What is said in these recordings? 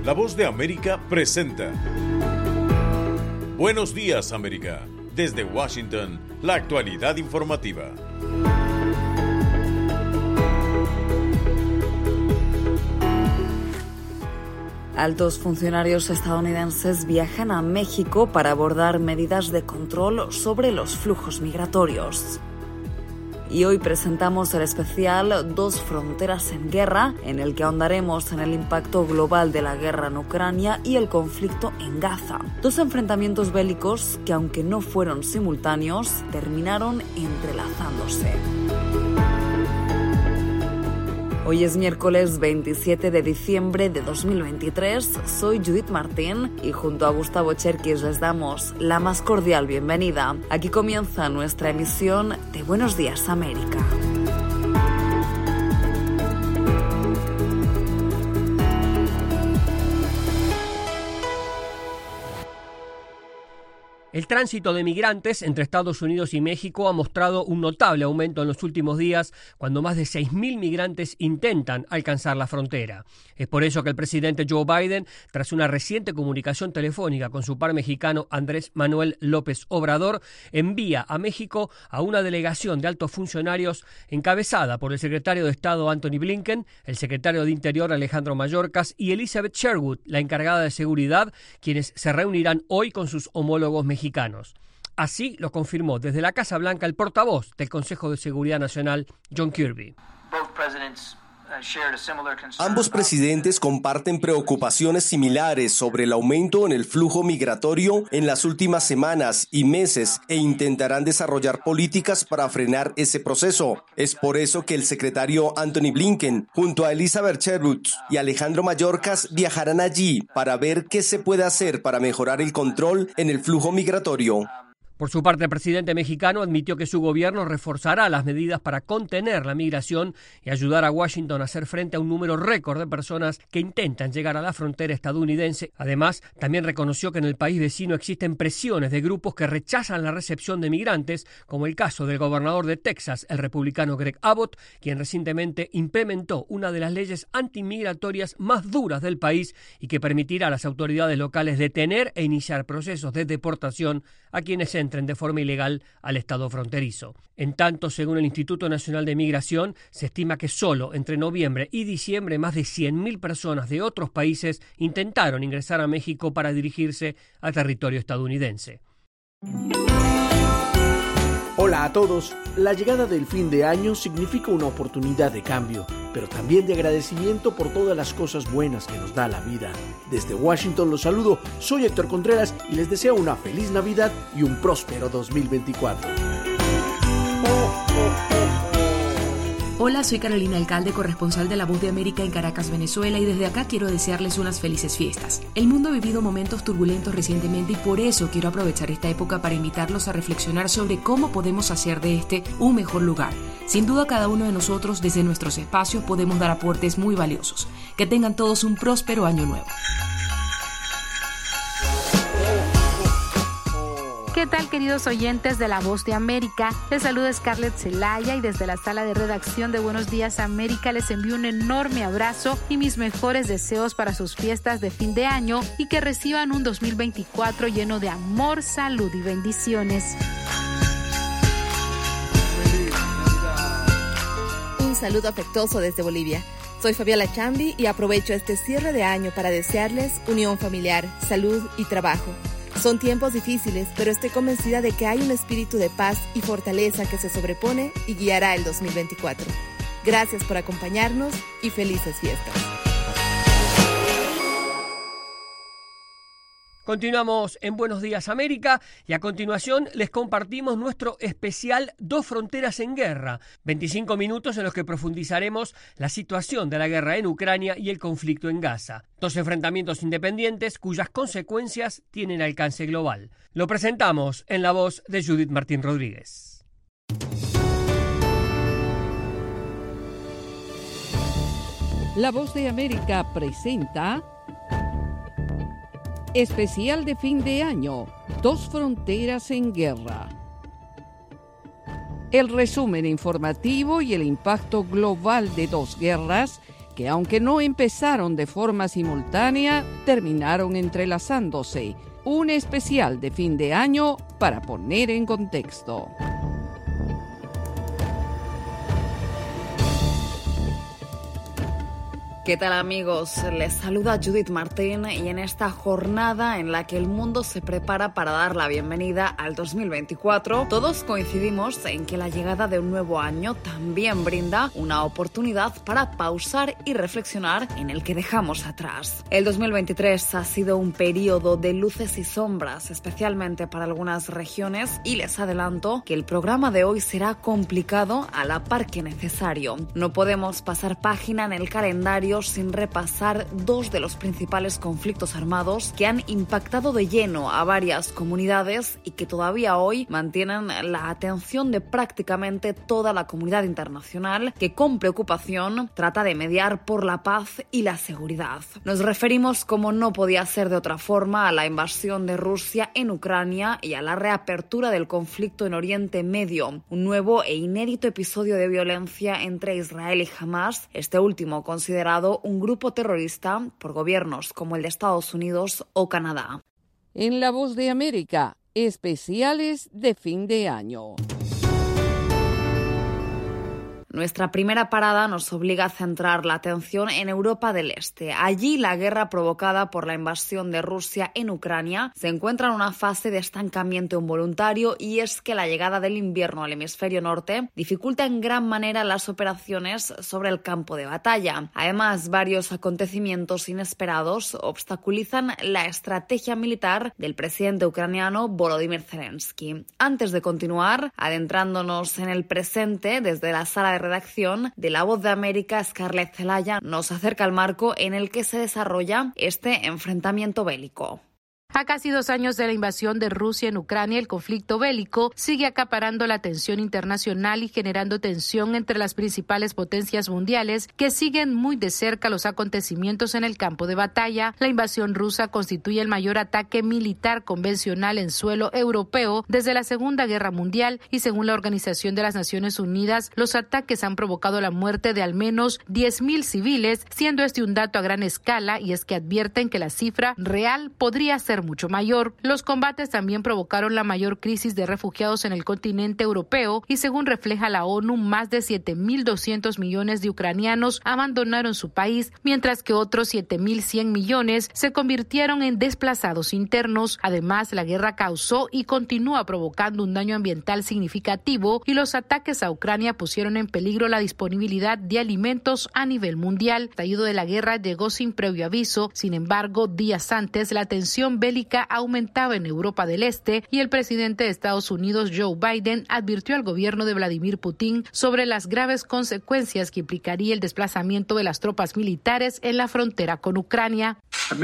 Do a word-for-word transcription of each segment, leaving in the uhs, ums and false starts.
La Voz de América presenta Buenos Días, América. Desde Washington, la actualidad informativa. Altos funcionarios estadounidenses viajan a México para abordar medidas de control sobre los flujos migratorios. Y hoy presentamos el especial Dos fronteras en guerra, en el que ahondaremos en el impacto global de la guerra en Ucrania y el conflicto en Gaza. Dos enfrentamientos bélicos que, aunque no fueron simultáneos, terminaron entrelazándose. Hoy es miércoles veintisiete de diciembre de dos mil veintitrés, soy Judith Martín y junto a Gustavo Cherkis les damos la más cordial bienvenida. Aquí comienza nuestra emisión de Buenos Días América. El tránsito de migrantes entre Estados Unidos y México ha mostrado un notable aumento en los últimos días, cuando más de seis mil migrantes intentan alcanzar la frontera. Es por eso que el presidente Joe Biden, tras una reciente comunicación telefónica con su par mexicano Andrés Manuel López Obrador, envía a México a una delegación de altos funcionarios encabezada por el secretario de Estado Antony Blinken, el secretario de Interior Alejandro Mayorkas y Elizabeth Sherwood, la encargada de seguridad, quienes se reunirán hoy con sus homólogos mexicanos. Así lo confirmó desde la Casa Blanca el portavoz del Consejo de Seguridad Nacional, John Kirby. Ambos presidentes comparten preocupaciones similares sobre el aumento en el flujo migratorio en las últimas semanas y meses e intentarán desarrollar políticas para frenar ese proceso. Es por eso que el secretario Antony Blinken, junto a Elizabeth Sherwood y Alejandro Mayorkas, viajarán allí para ver qué se puede hacer para mejorar el control en el flujo migratorio. Por su parte, el presidente mexicano admitió que su gobierno reforzará las medidas para contener la migración y ayudar a Washington a hacer frente a un número récord de personas que intentan llegar a la frontera estadounidense. Además, también reconoció que en el país vecino existen presiones de grupos que rechazan la recepción de migrantes, como el caso del gobernador de Texas, el republicano Greg Abbott, quien recientemente implementó una de las leyes antimigratorias más duras del país y que permitirá a las autoridades locales detener e iniciar procesos de deportación a quienes entren de forma ilegal al estado fronterizo. En tanto, según el Instituto Nacional de Migración, se estima que solo entre noviembre y diciembre más de cien mil personas de otros países intentaron ingresar a México para dirigirse al territorio estadounidense. Hola a todos. La llegada del fin de año significa una oportunidad de cambio, pero también de agradecimiento por todas las cosas buenas que nos da la vida. Desde Washington los saludo, soy Héctor Contreras y les deseo una feliz Navidad y un próspero dos mil veinticuatro. Hola, soy Carolina Alcalde, corresponsal de La Voz de América en Caracas, Venezuela, y desde acá quiero desearles unas felices fiestas. El mundo ha vivido momentos turbulentos recientemente y por eso quiero aprovechar esta época para invitarlos a reflexionar sobre cómo podemos hacer de este un mejor lugar. Sin duda, cada uno de nosotros, desde nuestros espacios, podemos dar aportes muy valiosos. Que tengan todos un próspero año nuevo. ¿Qué tal, queridos oyentes de La Voz de América? Les saluda Scarlett Zelaya y desde la sala de redacción de Buenos Días América les envío un enorme abrazo y mis mejores deseos para sus fiestas de fin de año y que reciban un dos mil veinticuatro lleno de amor, salud y bendiciones. Un saludo afectuoso desde Bolivia. Soy Fabiola Chambi y aprovecho este cierre de año para desearles unión familiar, salud y trabajo. Son tiempos difíciles, pero estoy convencida de que hay un espíritu de paz y fortaleza que se sobrepone y guiará el dos mil veinticuatro. Gracias por acompañarnos y felices fiestas. Continuamos en Buenos Días América y a continuación les compartimos nuestro especial Dos fronteras en guerra, veinticinco minutos en los que profundizaremos la situación de la guerra en Ucrania y el conflicto en Gaza. Dos enfrentamientos independientes cuyas consecuencias tienen alcance global. Lo presentamos en la voz de Judith Martín Rodríguez. La Voz de América presenta Especial de fin de año, Dos fronteras en guerra. El resumen informativo y el impacto global de dos guerras que aunque no empezaron de forma simultánea, terminaron entrelazándose. Un especial de fin de año para poner en contexto. ¿Qué tal, amigos? Les saluda Judith Martín y en esta jornada en la que el mundo se prepara para dar la bienvenida al dos mil veinticuatro, todos coincidimos en que la llegada de un nuevo año también brinda una oportunidad para pausar y reflexionar en el que dejamos atrás. El dos mil veintitrés ha sido un periodo de luces y sombras, especialmente para algunas regiones, y les adelanto que el programa de hoy será complicado a la par que necesario. No podemos pasar página en el calendario sin repasar dos de los principales conflictos armados que han impactado de lleno a varias comunidades y que todavía hoy mantienen la atención de prácticamente toda la comunidad internacional, que con preocupación trata de mediar por la paz y la seguridad. Nos referimos, como no podía ser de otra forma, a la invasión de Rusia en Ucrania y a la reapertura del conflicto en Oriente Medio, un nuevo e inédito episodio de violencia entre Israel y Hamas, este último considerado un grupo terrorista por gobiernos como el de Estados Unidos o Canadá. En La Voz de América, especiales de fin de año. Nuestra primera parada nos obliga a centrar la atención en Europa del Este. Allí, la guerra provocada por la invasión de Rusia en Ucrania se encuentra en una fase de estancamiento involuntario, y es que la llegada del invierno al hemisferio norte dificulta en gran manera las operaciones sobre el campo de batalla. Además, varios acontecimientos inesperados obstaculizan la estrategia militar del presidente ucraniano Volodymyr Zelensky. Antes de continuar, adentrándonos en el presente, desde la sala de redacción de La Voz de América, Scarlett Zelaya nos acerca al marco en el que se desarrolla este enfrentamiento bélico. A casi dos años de la invasión de Rusia en Ucrania, el conflicto bélico sigue acaparando la atención internacional y generando tensión entre las principales potencias mundiales, que siguen muy de cerca los acontecimientos en el campo de batalla. La invasión rusa constituye el mayor ataque militar convencional en suelo europeo desde la Segunda Guerra Mundial, y según la Organización de las Naciones Unidas, los ataques han provocado la muerte de al menos diez mil civiles, siendo este un dato a gran escala, y es que advierten que la cifra real podría ser mucho mayor. Los combates también provocaron la mayor crisis de refugiados en el continente europeo, y según refleja la ONU, más de siete mil doscientos millones de ucranianos abandonaron su país, mientras que otros siete mil cien millones se convirtieron en desplazados internos. Además, la guerra causó y continúa provocando un daño ambiental significativo, y los ataques a Ucrania pusieron en peligro la disponibilidad de alimentos a nivel mundial. El estallido de la guerra llegó sin previo aviso. Sin embargo, días antes, la tensión bélica aumentaba en Europa del Este, y el presidente de Estados Unidos, Joe Biden, advirtió al gobierno de Vladimir Putin sobre las graves consecuencias que implicaría el desplazamiento de las tropas militares en la frontera con Ucrania.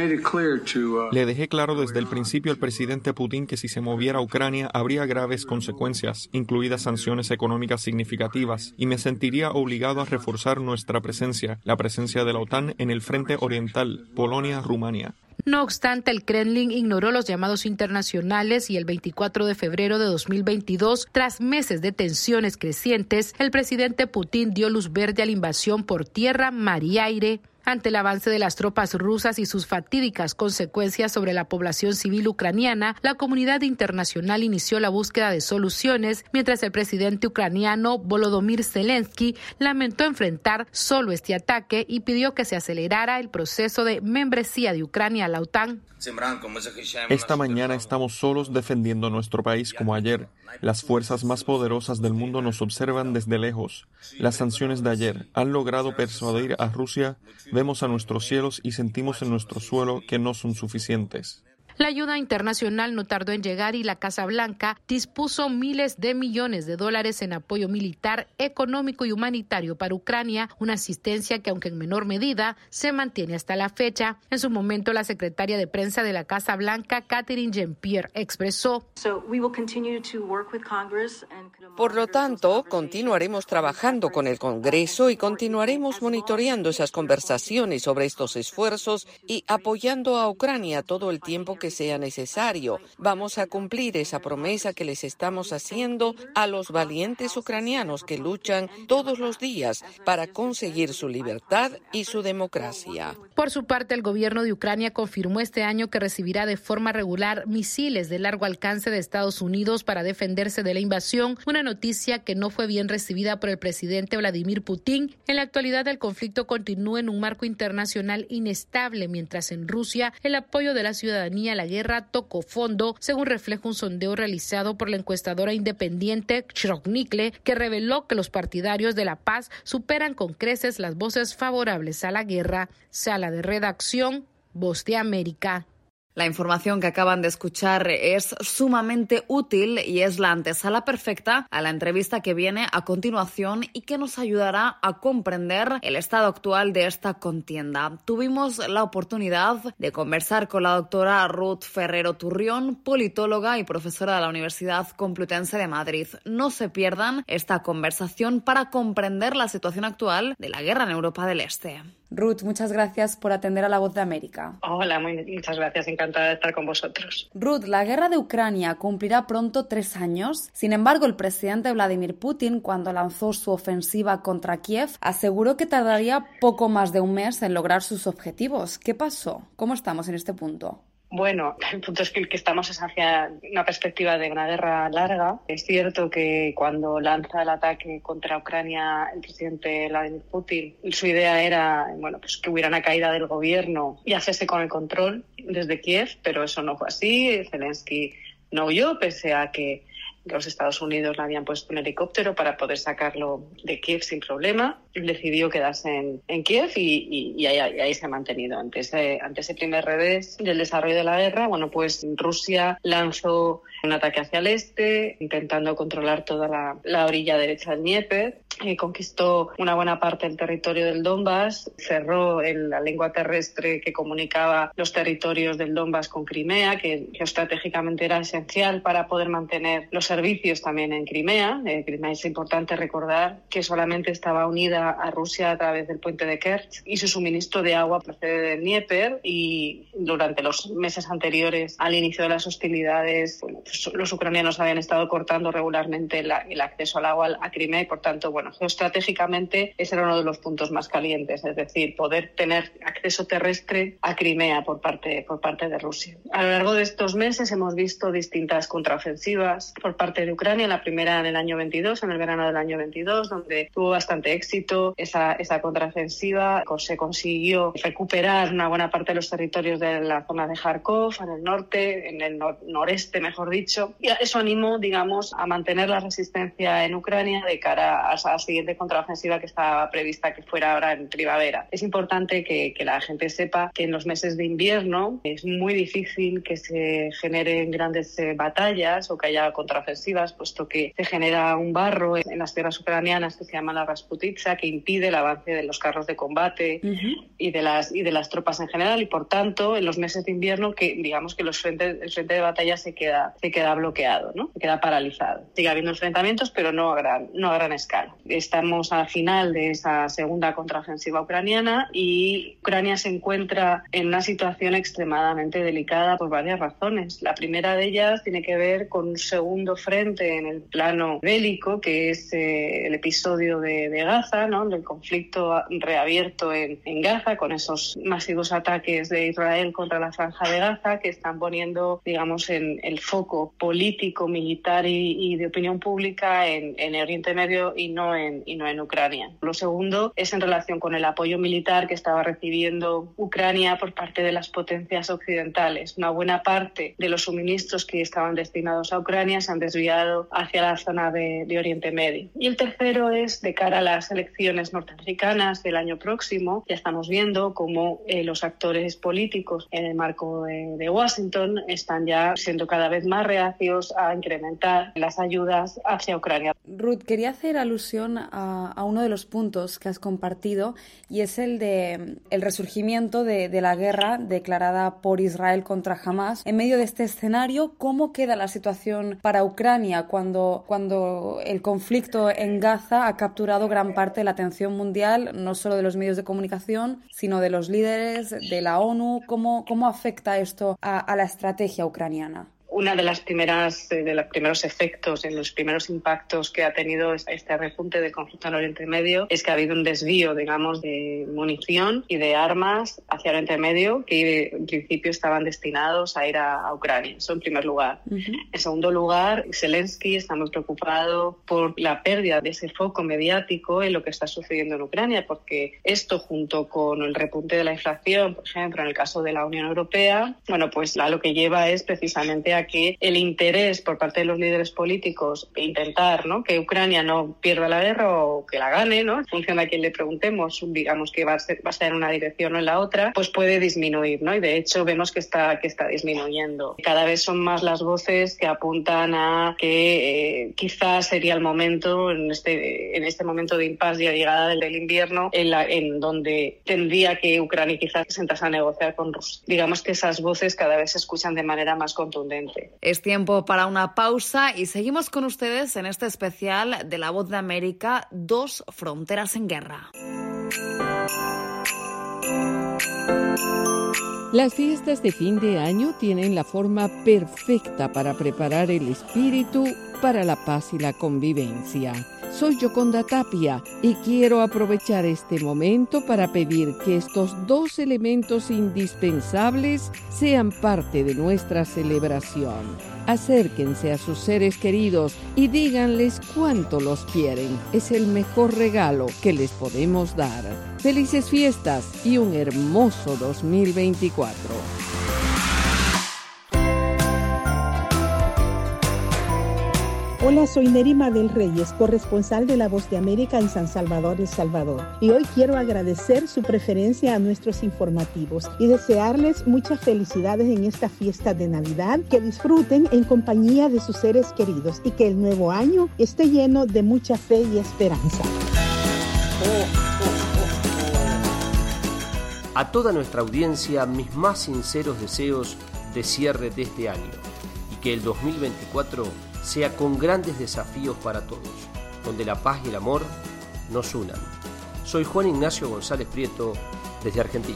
Le dejé claro desde el principio al presidente Putin que si se moviera a Ucrania habría graves consecuencias, incluidas sanciones económicas significativas, y me sentiría obligado a reforzar nuestra presencia, la presencia de la OTAN en el frente oriental, Polonia-Rumania. No obstante, el Kremlin ignoró los llamados internacionales, y el veinticuatro de febrero de dos mil veintidós, tras meses de tensiones crecientes, el presidente Putin dio luz verde a la invasión por tierra, mar y aire. Ante el avance de las tropas rusas y sus fatídicas consecuencias sobre la población civil ucraniana, la comunidad internacional inició la búsqueda de soluciones, mientras el presidente ucraniano Volodymyr Zelensky lamentó enfrentar solo este ataque y pidió que se acelerara el proceso de membresía de Ucrania a la OTAN. Esta mañana estamos solos defendiendo nuestro país como ayer. Las fuerzas más poderosas del mundo nos observan desde lejos. Las sanciones de ayer han logrado persuadir a Rusia. Vemos a nuestros cielos y sentimos en nuestro suelo que no son suficientes. La ayuda internacional no tardó en llegar, y la Casa Blanca dispuso miles de millones de dólares en apoyo militar, económico y humanitario para Ucrania, una asistencia que, aunque en menor medida, se mantiene hasta la fecha. En su momento, la secretaria de prensa de la Casa Blanca, Karine Jean-Pierre, expresó: Por lo tanto, continuaremos trabajando con el Congreso y continuaremos monitoreando esas conversaciones sobre estos esfuerzos y apoyando a Ucrania todo el tiempo que que sea necesario. Vamos a cumplir esa promesa que les estamos haciendo a los valientes ucranianos que luchan todos los días para conseguir su libertad y su democracia. Por su parte, el gobierno de Ucrania confirmó este año que recibirá de forma regular misiles de largo alcance de Estados Unidos para defenderse de la invasión, una noticia que no fue bien recibida por el presidente Vladimir Putin. En la actualidad, el conflicto continúa en un marco internacional inestable, mientras en Rusia el apoyo de la ciudadanía a la guerra tocó fondo, según refleja un sondeo realizado por la encuestadora independiente Chronicle, que reveló que los partidarios de la paz superan con creces las voces favorables a la guerra. Sala de redacción, Voz de América. La información que acaban de escuchar es sumamente útil y es la antesala perfecta a la entrevista que viene a continuación y que nos ayudará a comprender el estado actual de esta contienda. Tuvimos la oportunidad de conversar con la doctora Ruth Ferrero Turrión, politóloga y profesora de la Universidad Complutense de Madrid. No se pierdan esta conversación para comprender la situación actual de la guerra en Europa del Este. Ruth, muchas gracias por atender a La Voz de América. Hola, muy, muchas gracias. Encantada de estar con vosotros. Ruth, la guerra de Ucrania cumplirá pronto tres años. Sin embargo, el presidente Vladimir Putin, cuando lanzó su ofensiva contra Kiev, aseguró que tardaría poco más de un mes en lograr sus objetivos. ¿Qué pasó? ¿Cómo estamos en este punto? Bueno, el punto es que, que estamos hacia una perspectiva de una guerra larga. Es cierto que cuando lanza el ataque contra Ucrania el presidente Vladimir Putin, su idea era bueno, pues que hubiera una caída del gobierno y hacerse con el control desde Kiev, pero eso no fue así. Zelensky no huyó, pese a que los Estados Unidos le habían puesto un helicóptero para poder sacarlo de Kiev sin problema. Decidió quedarse en, en Kiev y, y, y, ahí, y ahí se ha mantenido. Ante ese, ante ese primer revés del desarrollo de la guerra, bueno, pues Rusia lanzó un ataque hacia el este, intentando controlar toda la, la orilla derecha del Dnieper. Eh, conquistó una buena parte del territorio del Donbass, cerró el, la lengua terrestre que comunicaba los territorios del Donbass con Crimea, que geoestratégicamente era esencial para poder mantener los servicios también en Crimea. Eh, Crimea es importante recordar que solamente estaba unida a Rusia a través del puente de Kerch y su suministro de agua procede del Dnieper, y durante los meses anteriores al inicio de las hostilidades, bueno, pues los ucranianos habían estado cortando regularmente la, el acceso al agua a Crimea y, por tanto, bueno, geoestratégicamente ese era uno de los puntos más calientes, es decir, poder tener acceso terrestre a Crimea por parte, por parte de Rusia. A lo largo de estos meses hemos visto distintas contraofensivas por parte de Ucrania, la primera en el año veintidós, en el verano del año veintidós, donde tuvo bastante éxito esa, esa contraofensiva. Se consiguió recuperar una buena parte de los territorios de la zona de Kharkov, en el norte, en el nor- noreste, mejor dicho, y eso animó, digamos, a mantener la resistencia en Ucrania de cara a la siguiente contraofensiva que estaba prevista que fuera ahora en primavera. Es importante que, que la gente sepa que en los meses de invierno es muy difícil que se generen grandes eh, batallas o que haya contraofensivas, puesto que se genera un barro en las tierras ucranianas que se llama la Rasputitsa, que impide el avance de los carros de combate uh-huh. y de las y de las tropas en general, y por tanto en los meses de invierno que digamos que los frentes, el frente de batalla se queda se queda bloqueado, ¿no? Se queda paralizado. Sigue habiendo enfrentamientos, pero no a gran no a gran escala. Estamos al final de esa segunda contraofensiva ucraniana y Ucrania se encuentra en una situación extremadamente delicada por varias razones. La primera de ellas tiene que ver con un segundo frente en el plano bélico, que es eh, el episodio de, de Gaza, ¿no? El conflicto reabierto en, en Gaza, con esos masivos ataques de Israel contra la franja de Gaza, que están poniendo, digamos, en el foco político, militar y, y de opinión pública en, en Oriente Medio y no en, y no en Ucrania. Lo segundo es en relación con el apoyo militar que estaba recibiendo Ucrania por parte de las potencias occidentales. Una buena parte de los suministros que estaban destinados a Ucrania se han desviado hacia la zona de, de Oriente Medio. Y el tercero es de cara a las elecciones norteamericanas del año próximo. Ya estamos viendo cómo eh, los actores políticos en el marco de, de Washington están ya siendo cada vez más reacios a incrementar las ayudas hacia Ucrania. Ruth, quería hacer alusión a, a uno de los puntos que has compartido, y es el de el resurgimiento de, de la guerra declarada por Israel contra Hamás. En medio de este escenario, ¿cómo queda la situación para Ucrania Ucrania, cuando, cuando el conflicto en Gaza ha capturado gran parte de la atención mundial, no solo de los medios de comunicación, sino de los líderes de la ONU. ¿Cómo, cómo afecta esto a, a la estrategia ucraniana? Una de las primeras, de los primeros efectos, en los primeros impactos que ha tenido este repunte del conflicto en Oriente Medio es que ha habido un desvío, digamos, de munición y de armas hacia Oriente Medio que en principio estaban destinados a ir a, a Ucrania. Eso en primer lugar. Uh-huh. En segundo lugar, Zelensky está muy preocupado por la pérdida de ese foco mediático en lo que está sucediendo en Ucrania, porque esto, junto con el repunte de la inflación, por ejemplo, en el caso de la Unión Europea, bueno, pues a lo que lleva es precisamente a que el interés por parte de los líderes políticos de intentar, ¿no?, que Ucrania no pierda la guerra o que la gane, ¿no?, en función de a quién le preguntemos, digamos que va a ser, va a estar en una dirección o en la otra, pues puede disminuir, ¿no? Y de hecho vemos que está, que está disminuyendo. Cada vez son más las voces que apuntan a que eh, quizás sería el momento, en este, en este momento de impasse y a llegada del, del invierno, en, la, en donde tendría que Ucrania quizás sentarse a negociar con Rusia. Digamos que esas voces cada vez se escuchan de manera más contundente. Es tiempo para una pausa y seguimos con ustedes en este especial de La Voz de América, Dos Fronteras en Guerra. Las fiestas de fin de año tienen la forma perfecta para preparar el espíritu para la paz y la convivencia. Soy Yoconda Tapia y quiero aprovechar este momento para pedir que estos dos elementos indispensables sean parte de nuestra celebración. Acérquense a sus seres queridos y díganles cuánto los quieren. Es el mejor regalo que les podemos dar. Felices fiestas y un hermoso dos mil veinticuatro. Hola, soy Nerima del Reyes, corresponsal de La Voz de América en San Salvador, El Salvador. Y hoy quiero agradecer su preferencia a nuestros informativos y desearles muchas felicidades en esta fiesta de Navidad, que disfruten en compañía de sus seres queridos y que el nuevo año esté lleno de mucha fe y esperanza. A toda nuestra audiencia, mis más sinceros deseos de cierre de este año y que el dos mil veinticuatro sea con grandes desafíos para todos, donde la paz y el amor nos unan. Soy Juan Ignacio González Prieto, desde Argentina.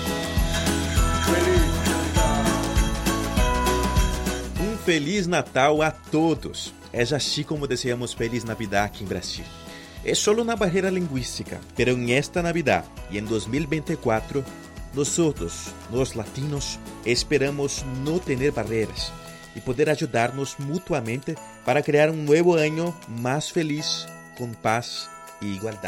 Um Feliz Natal a todos. É assim como desejamos Feliz Navidad aqui em Brasil. É só uma barreira linguística, pero en esta Navidad y en dos mil veinticuatro, nosotros, los latinos, esperamos no tener barreiras y poder ayudarnos mutuamente para crear un nuevo año más feliz, con paz y igualdad.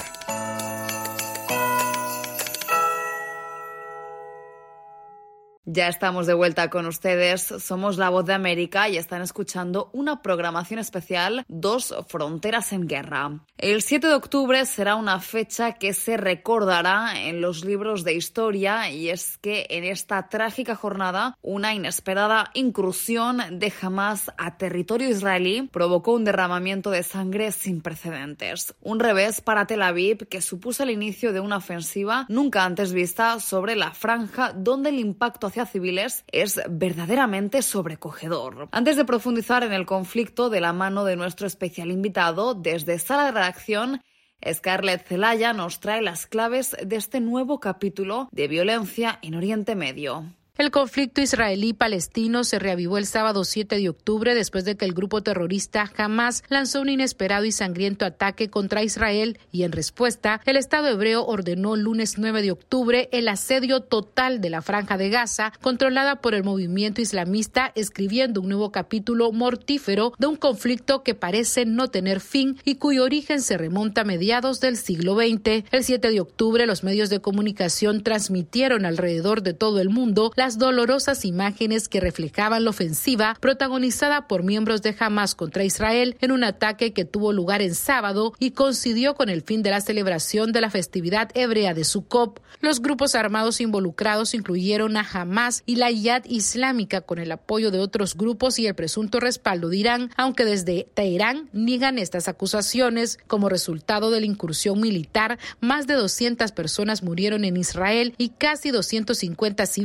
Ya estamos de vuelta con ustedes, somos La Voz de América y están escuchando una programación especial, Dos Fronteras en Guerra. El siete de octubre será una fecha que se recordará en los libros de historia, y es que en esta trágica jornada una inesperada incursión de Hamás a territorio israelí provocó un derramamiento de sangre sin precedentes. Un revés para Tel Aviv que supuso el inicio de una ofensiva nunca antes vista sobre la franja, donde el impacto hacia civiles es verdaderamente sobrecogedor. Antes de profundizar en el conflicto de la mano de nuestro especial invitado, desde Sala de Redacción, Scarlett Zelaya nos trae las claves de este nuevo capítulo de violencia en Oriente Medio. El conflicto israelí-palestino se reavivó el sábado siete de octubre después de que el grupo terrorista Hamás lanzó un inesperado y sangriento ataque contra Israel, y en respuesta el Estado hebreo ordenó el lunes nueve de octubre el asedio total de la Franja de Gaza, controlada por el movimiento islamista, escribiendo un nuevo capítulo mortífero de un conflicto que parece no tener fin y cuyo origen se remonta a mediados del siglo veinte. El siete de octubre los medios de comunicación transmitieron alrededor de todo el mundo la las dolorosas imágenes que reflejaban la ofensiva protagonizada por miembros de Hamás contra Israel en un ataque que tuvo lugar en sábado y coincidió con el fin de la celebración de la festividad hebrea de Sukkot. Los grupos armados involucrados incluyeron a Hamás y la Yihad Islámica, con el apoyo de otros grupos y el presunto respaldo de Irán, aunque desde Teherán niegan estas acusaciones. Como resultado de la incursión militar, más de doscientas personas murieron en Israel y casi doscientos cincuenta civiles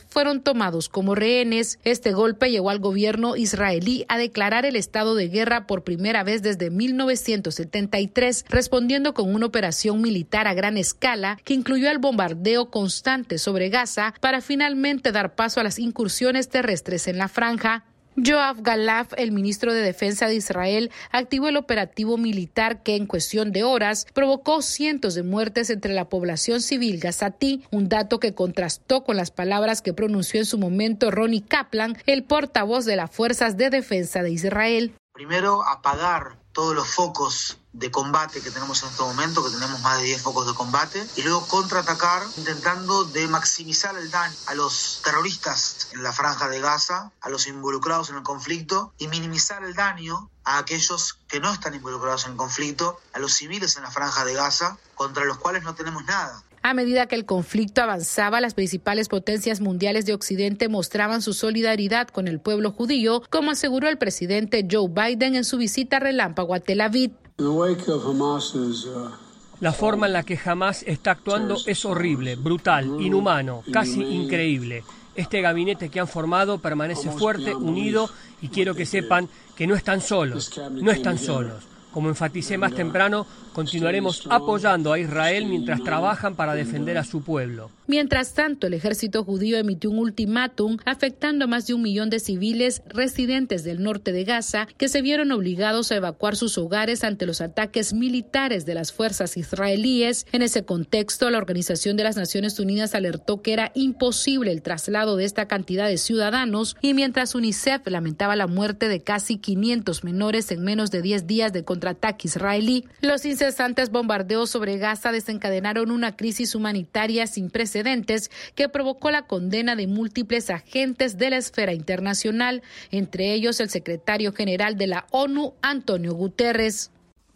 fueron tomados como rehenes. Este golpe llevó al gobierno israelí a declarar el estado de guerra por primera vez desde mil novecientos setenta y tres, respondiendo con una operación militar a gran escala que incluyó el bombardeo constante sobre Gaza para finalmente dar paso a las incursiones terrestres en la franja. Yoav Galaf, el ministro de Defensa de Israel, activó el operativo militar que en cuestión de horas provocó cientos de muertes entre la población civil gazatí, un dato que contrastó con las palabras que pronunció en su momento Ronnie Kaplan, el portavoz de las Fuerzas de Defensa de Israel. Primero, apagar todos los focos de combate que tenemos en este momento, que tenemos más de diez focos de combate, y luego contraatacar intentando de maximizar el daño a los terroristas en la franja de Gaza, a los involucrados en el conflicto, y minimizar el daño a aquellos que no están involucrados en el conflicto, a los civiles en la franja de Gaza, contra los cuales no tenemos nada. A medida que el conflicto avanzaba, las principales potencias mundiales de Occidente mostraban su solidaridad con el pueblo judío, como aseguró el presidente Joe Biden en su visita relámpago a Tel Aviv. La forma en la que Hamás está actuando es horrible, brutal, inhumano, casi increíble. Este gabinete que han formado permanece fuerte, unido, y quiero que sepan que no están solos, no están solos. Como enfaticé más temprano, continuaremos apoyando a Israel mientras trabajan para defender a su pueblo. Mientras tanto, el ejército judío emitió un ultimátum afectando a más de un millón de civiles residentes del norte de Gaza que se vieron obligados a evacuar sus hogares ante los ataques militares de las fuerzas israelíes. En ese contexto, la Organización de las Naciones Unidas alertó que era imposible el traslado de esta cantidad de ciudadanos, y mientras UNICEF lamentaba la muerte de casi quinientos menores en menos de diez días de contraataque israelí, los incesantes bombardeos sobre Gaza desencadenaron una crisis humanitaria sin precedentes que provocó la condena de múltiples agentes de la esfera internacional, entre ellos el secretario general de la ONU, Antonio Guterres.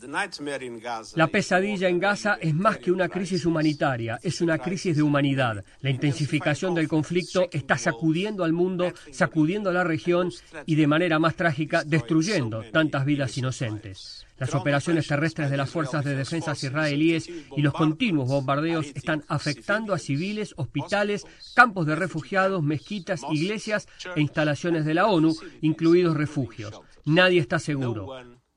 La pesadilla en Gaza es más que una crisis humanitaria, es una crisis de humanidad. La intensificación del conflicto está sacudiendo al mundo, sacudiendo a la región y, de manera más trágica, destruyendo tantas vidas inocentes. Las operaciones terrestres de las fuerzas de defensa israelíes y los continuos bombardeos están afectando a civiles, hospitales, campos de refugiados, mezquitas, iglesias e instalaciones de la ONU, incluidos refugios. Nadie está seguro.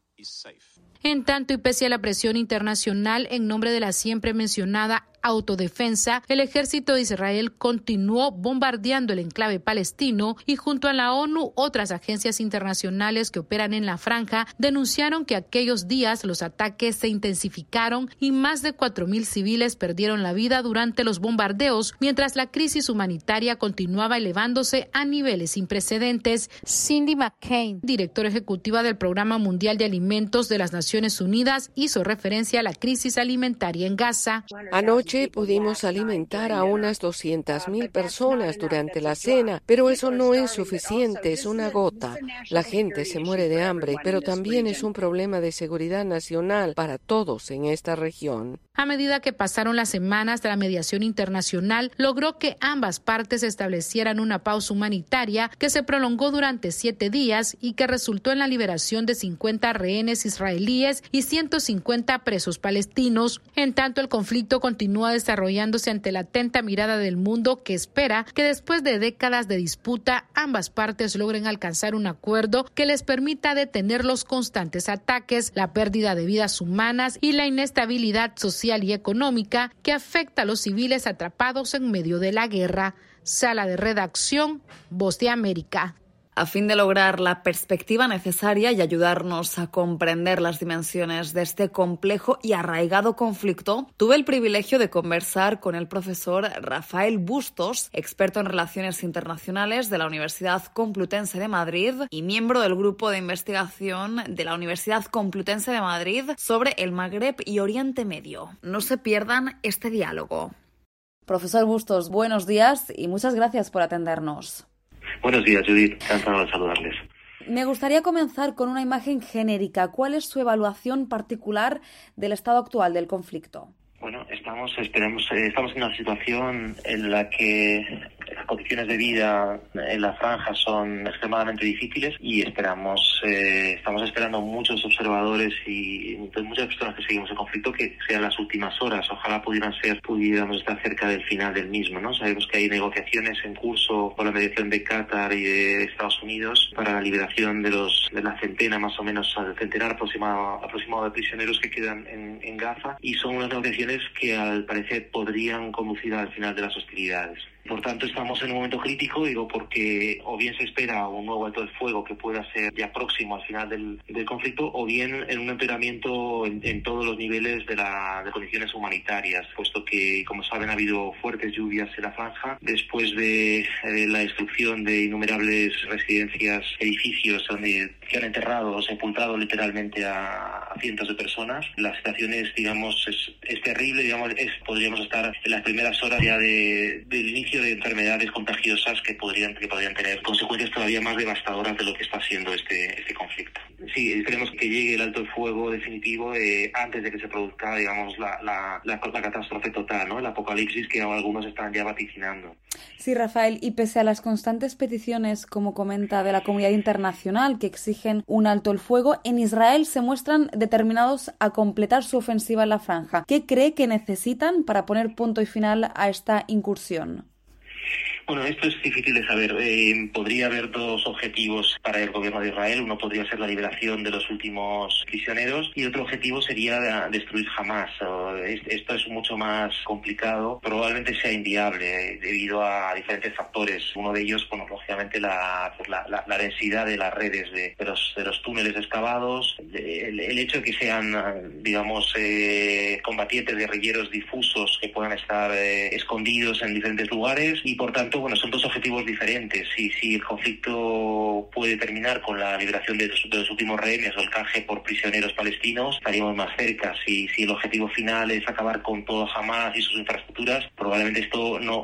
En tanto, y pese a la presión internacional en nombre de la siempre mencionada autodefensa, el ejército de Israel continuó bombardeando el enclave palestino, y junto a la ONU, otras agencias internacionales que operan en la franja denunciaron que aquellos días los ataques se intensificaron y más de cuatro mil civiles perdieron la vida durante los bombardeos, mientras la crisis humanitaria continuaba elevándose a niveles sin precedentes. Cindy McCain, directora ejecutiva del Programa Mundial de Alimentos de las Naciones Unidas, hizo referencia a la crisis alimentaria en Gaza. Anoche pudimos alimentar a unas doscientas mil personas durante la cena, pero eso no es suficiente, es una gota. La gente se muere de hambre, pero también es un problema de seguridad nacional para todos en esta región. A medida que pasaron las semanas, la mediación internacional logró que ambas partes establecieran una pausa humanitaria que se prolongó durante siete días y que resultó en la liberación de cincuenta rehenes israelíes y ciento cincuenta presos palestinos. En tanto, el conflicto continúa desarrollándose ante la atenta mirada del mundo, que espera que después de décadas de disputa ambas partes logren alcanzar un acuerdo que les permita detener los constantes ataques, la pérdida de vidas humanas y la inestabilidad social y económica que afecta a los civiles atrapados en medio de la guerra. Sala de redacción, Voz de América. A fin de lograr la perspectiva necesaria y ayudarnos a comprender las dimensiones de este complejo y arraigado conflicto, tuve el privilegio de conversar con el profesor Rafael Bustos, experto en relaciones internacionales de la Universidad Complutense de Madrid y miembro del grupo de investigación de la Universidad Complutense de Madrid sobre el Magreb y Oriente Medio. No se pierdan este diálogo. Profesor Bustos, buenos días y muchas gracias por atendernos. Buenos días, Judith. Encantado de saludarles. Me gustaría comenzar con una imagen genérica. ¿Cuál es su evaluación particular del estado actual del conflicto? Bueno, estamos, esperemos, eh, estamos en una situación en la que condiciones de vida en la franja son extremadamente difíciles y esperamos, eh, estamos esperando muchos observadores y muchas personas que seguimos el conflicto que sean las últimas horas. Ojalá pudieran ser, pudiéramos estar cerca del final del mismo, ¿no? Sabemos que hay negociaciones en curso con la mediación de Qatar y de Estados Unidos para la liberación de los de la centena, más o menos, al centenar aproximado, aproximado de prisioneros que quedan en, en Gaza, y son unas negociaciones que al parecer podrían conducir al final de las hostilidades. Por tanto, estamos en un momento crítico, digo, porque o bien se espera un nuevo alto el fuego que pueda ser ya próximo al final del, del conflicto, o bien en un empeoramiento en, en todos los niveles de, la, de condiciones humanitarias, puesto que, como saben, ha habido fuertes lluvias en la franja, después de, de la destrucción de innumerables residencias, edificios donde que han enterrado o sepultado literalmente a, a cientos de personas. La situación es, digamos, es, es terrible, digamos, es, podríamos estar en las primeras horas ya de, del inicio de enfermedades contagiosas que podrían que podrían tener consecuencias todavía más devastadoras de lo que está siendo este este conflicto. Sí, esperemos que llegue el alto el fuego definitivo eh, antes de que se produzca, digamos, la, la, la, la catástrofe total, ¿no? El apocalipsis que algunos están ya vaticinando. Sí, Rafael, y pese a las constantes peticiones, como comenta, de la comunidad internacional que exigen un alto el fuego, en Israel se muestran determinados a completar su ofensiva en la franja. ¿Qué cree que necesitan para poner punto y final a esta incursión? Bueno, esto es difícil de saber. Eh, podría haber dos objetivos para el gobierno de Israel. Uno podría ser la liberación de los últimos prisioneros y otro objetivo sería destruir Hamas. Esto es mucho más complicado. Probablemente sea inviable eh, debido a diferentes factores. Uno de ellos, bueno, lógicamente la, la, la, la densidad de las redes de, de, los, de los túneles excavados, el, el hecho de que sean, digamos, eh, combatientes guerrilleros difusos que puedan estar eh, escondidos en diferentes lugares y, por tanto, bueno, son dos objetivos diferentes. Si, si el conflicto puede terminar con la liberación de los, de los últimos rehenes o el canje por prisioneros palestinos, estaríamos más cerca. Si, si el objetivo final es acabar con todo Hamas y sus infraestructuras, probablemente esto no,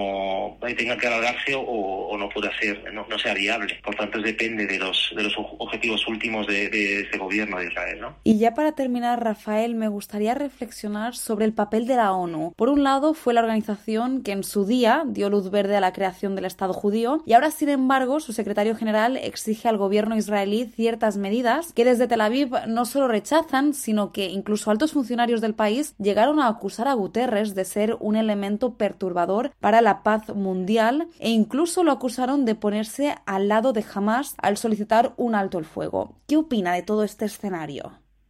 no tenga que alargarse o, o no pueda ser, no, no sea viable. Por tanto, depende de los, de los objetivos últimos de, de este gobierno de Israel, ¿no? Y ya para terminar, Rafael, me gustaría reflexionar sobre el papel de la ONU. Por un lado, fue la organización que en su día dio luz verde a la creación del Estado judío y ahora, sin embargo, su secretario general exige al gobierno israelí ciertas medidas que desde Tel Aviv no solo rechazan, sino que incluso altos funcionarios del país llegaron a acusar a Guterres de ser un elemento perturbador para la paz mundial e incluso lo acusaron de ponerse al lado de Hamas al solicitar un alto el fuego. ¿Qué opina de todo este escenario?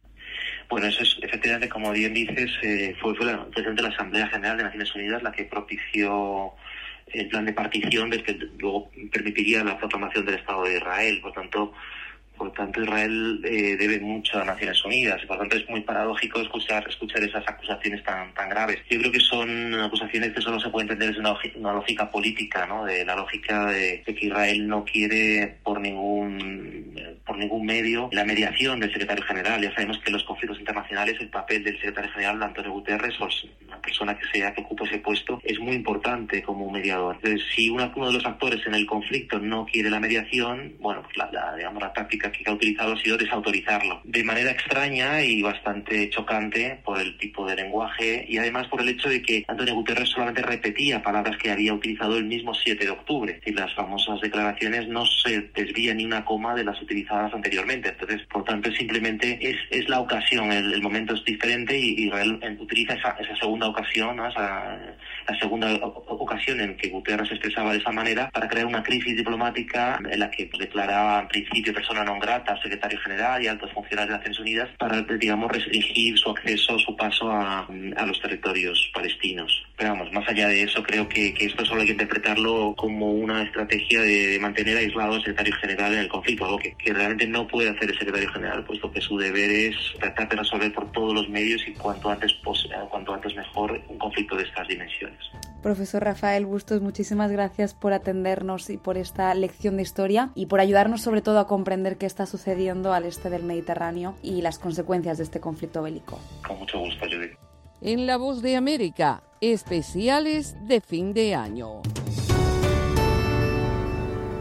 Bueno, eso es, efectivamente, como bien dices, eh, fue, fue la presidenta de la Asamblea General de Naciones Unidas la que propició el plan de partición del que luego permitiría la proclamación del Estado de Israel. Por tanto, por tanto Israel eh, debe mucho a Naciones Unidas y por tanto es muy paradójico escuchar escuchar esas acusaciones tan tan graves. Yo creo que son acusaciones que solo se puede entender desde una, una lógica política, ¿no? De la lógica de, de que Israel no quiere por ningún por ningún medio la mediación del secretario general. Ya sabemos que en los conflictos internacionales el papel del secretario general, Antonio Guterres, o una persona que sea que ocupe ese puesto, es muy importante como mediador. Entonces, si una, uno de los actores en el conflicto no quiere la mediación, bueno, pues la, la digamos la táctica que ha utilizado ha sido desautorizarlo. De manera extraña y bastante chocante por el tipo de lenguaje y además por el hecho de que Antonio Guterres solamente repetía palabras que había utilizado el mismo siete de octubre. Y las famosas declaraciones no se desvía ni una coma de las utilizadas anteriormente. Entonces, por tanto, simplemente es, es la ocasión, el, el momento es diferente y Israel utiliza esa, esa segunda ocasión, ¿no? esa, la segunda ocasión en que Guterres se expresaba de esa manera para crear una crisis diplomática en la que pues, declaraba en principio persona non grata al secretario general y a altos funcionarios de Naciones Unidas para, digamos, restringir su acceso, su paso a, a los territorios palestinos. Pero vamos, más allá de eso, creo que, que esto solo hay que interpretarlo como una estrategia de, de mantener aislado al secretario general en el conflicto, algo que, que realmente no puede hacer el secretario general, puesto que su deber es tratar de resolver por todos los medios y cuanto antes, pos- cuanto antes mejor un conflicto de estas dimensiones. Profesor Rafael Bustos, muchísimas gracias por atendernos y por esta lección de historia y por ayudarnos sobre todo a comprender qué está sucediendo al este del Mediterráneo y las consecuencias de este conflicto bélico. Con mucho gusto, Judith. En La Voz de América, especiales de fin de año.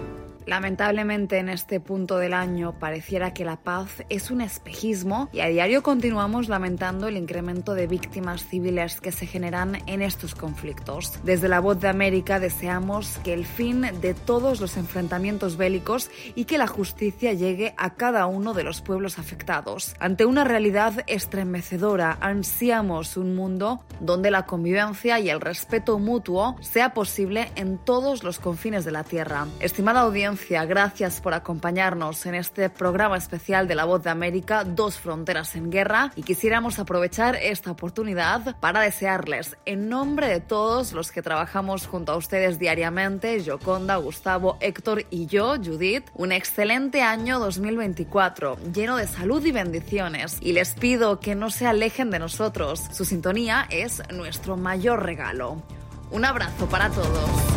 Lamentablemente, en este punto del año pareciera que la paz es un espejismo y a diario continuamos lamentando el incremento de víctimas civiles que se generan en estos conflictos. Desde La Voz de América deseamos que el fin de todos los enfrentamientos bélicos y que la justicia llegue a cada uno de los pueblos afectados. Ante una realidad estremecedora, ansiamos un mundo donde la convivencia y el respeto mutuo sea posible en todos los confines de la tierra. Estimada audiencia, gracias por acompañarnos en este programa especial de La Voz de América, Dos Fronteras en Guerra, y quisiéramos aprovechar esta oportunidad para desearles, en nombre de todos los que trabajamos junto a ustedes diariamente, Yoconda, Gustavo, Héctor y yo, Judith, un excelente año dos mil veinticuatro, lleno de salud y bendiciones, y les pido que no se alejen de nosotros. Su sintonía es nuestro mayor regalo. Un abrazo para todos.